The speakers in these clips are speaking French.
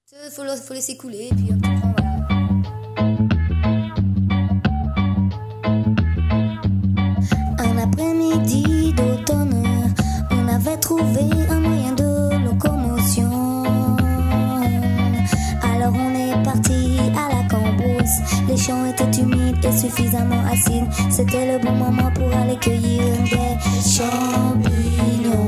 Faut laisser couler, et puis on prend, voilà. Un après-midi d'automne, on avait trouvé un moyen de locomotion. Alors on est parti à la cambrousse. Les champs étaient humides et suffisamment acides. C'était le bon moment pour aller cueillir des champignons.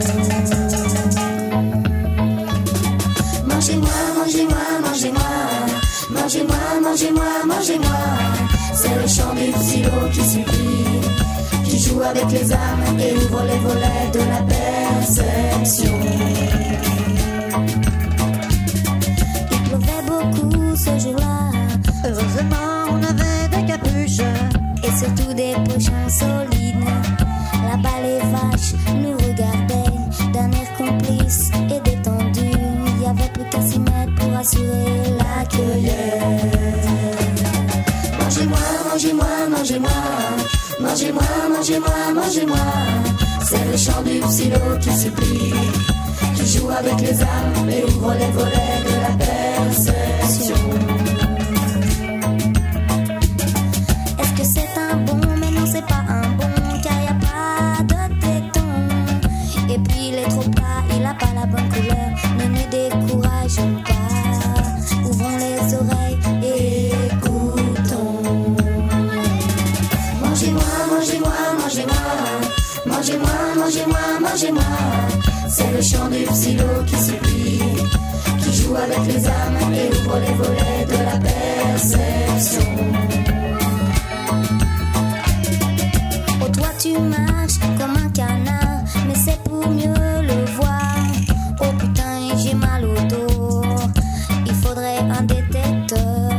Mangez-moi, mangez-moi, mangez-moi. Mangez-moi, mangez-moi, mangez-moi. C'est le chant du psylo qui supplie, qui joue avec les âmes et ouvre les volets de la perception. Il pleuvait beaucoup ce jour-là. Heureusement, on avait des capuches Et surtout des pochons solides. Là-bas les vaches nous regardaient d'un air complice et détendu. Il y avait plus qu'à s'y mettre pour assurer la cueillette. Mangez-moi, mangez-moi, mangez-moi. Mangez-moi, mangez-moi, mangez-moi. C'est le chant du psylo qui supplie, qui joue avec les âmes et ouvre les volets de la perception. Est-ce que c'est un bon? Mais non, c'est pas un bon, car y a pas de téton. Et puis il est trop plat, il a pas la bonne couleur. Ne nous décourageons pas, ouvrons les oreilles et écoutons. Mangez-moi, mangez-moi, mangez-moi. Mangez-moi, mangez-moi, mangez-moi. C'est le chant du psylo qui supplie, qui joue avec les âmes et ouvre les volets de la perception. Oh toi tu marches comme un canard, mais c'est pour mieux le voir. Oh putain j'ai mal au dos, il faudrait un détecteur.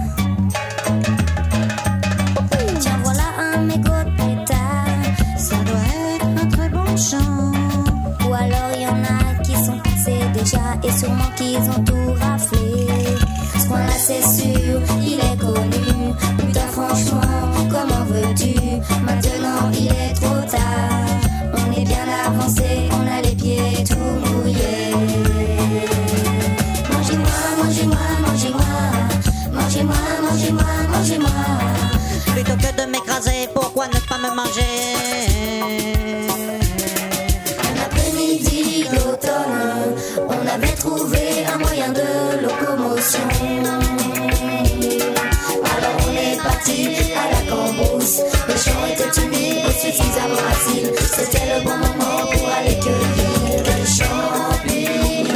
Tiens voilà un mégot de pétard, ça doit être un très bon chant. ou alors y en a qui sont passés déjà et sûrement qu'ils ont tout raflé. Ce coin là c'est sûr, il est connu. Putain franchement, comment veux-tu? Maintenant il est trop tard. On est bien avancé, on a les pieds tout mouillés. Mangez-moi, mangez-moi, mangez-moi. Mangez-moi, mangez-moi, mangez-moi. Plutôt que de m'écraser, pourquoi ne pas me manger? Un après-midi d'automne, on avait trouvé un moyen de locomotion. Alors on est parti à la cambrousse. Les champs étaient humides et suffisamment acides. C'était le bon moment pour aller cueillir des champignons.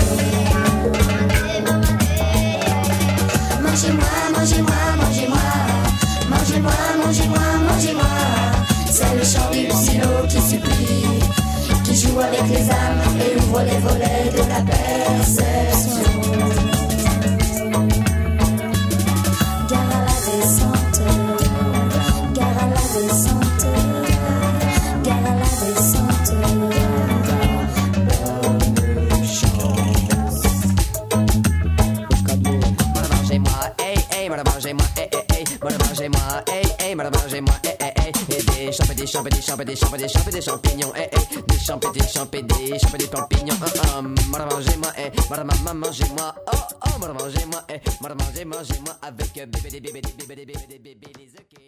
Mangez-moi, mangez-moi, mangez-moi. Mangez-moi, mangez-moi, mangez-moi. C'est le chant du psylo qui supplie, qui joue avec les âmes et ouvre les volets de la perception. Gare à la descente, gare à la descente, gare à la descente. Mangez-moi, hey, hey, mangez-moi, hey, hey, hey, mangez-moi, hey, hey, mangez-moi, hey, hey, hey, et des champignons, hey, hey, des champignons, mangez-moi, hey, mangez-moi, oh, oh, mangez-moi, hey, mangez-moi, avec bébé,